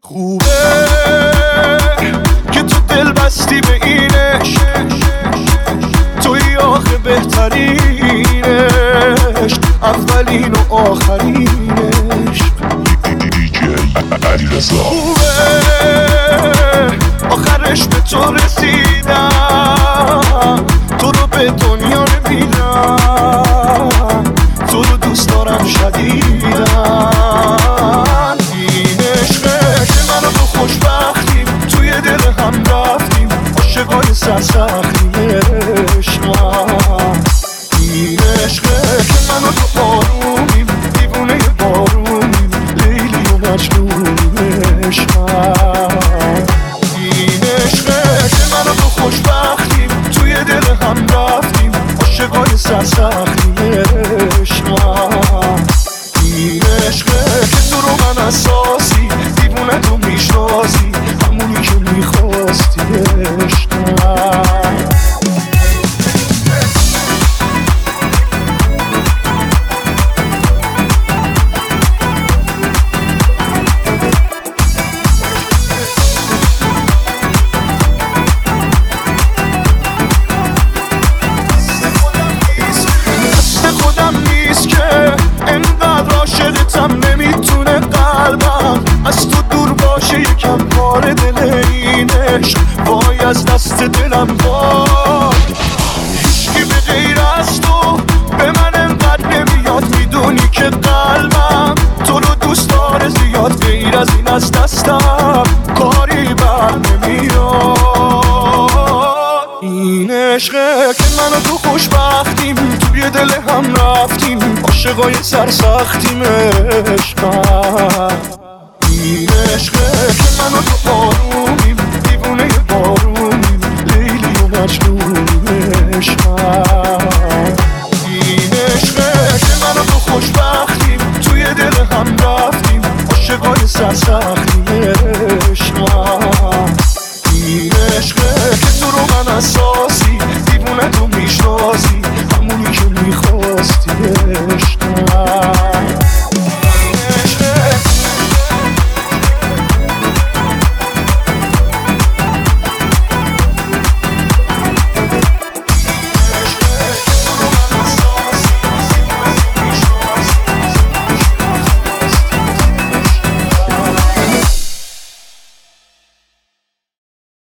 خوبه که تو دل بستی به اینش، توی آخه بهترینش، اولین و آخرینش. خوبه آخرش به تو رسیدم، تو رو به دنیا نمیدم، تو رو دوست دارم شدیدن. این عشقه که من و تو خوشبختیم، توی دل هم رفتیم، عاشقای سرسختیم عشقم. این عشقه که من و تو آرومیم، دیوونه بارونیم، لیلی و مجنونیم عشقم. این عشقه که من و تو خوشبختیم، توی دل هم رفتیم، عاشقای سرسختیم عشقم. این عشقه که تو رو من اساسی، دیوونه تو میشناسی، همونی که میخواستی عشقم. نمیتونه قلبم از تو دور باشه، یکم پاره دل این عشق وای از دست دلم وای. هیچکی به غیر از تو به من انقدر نمیاد، میدونی که قلبم تو رو دوست داره زیاد، غیر از این از دستم کاری بر نمیاد. این عشقه که من و تو خوشبختیم، توی دل هم رفتیم، عاشقای سرسختیم عشقم. این عشقه که من و تو آرومیم، دیوونه بارونیم، لیلی و مجنونیم عشقم. این عشقه که من و تو خوشبختیم، توی دل هم رفتیم، عاشقای سرسختیم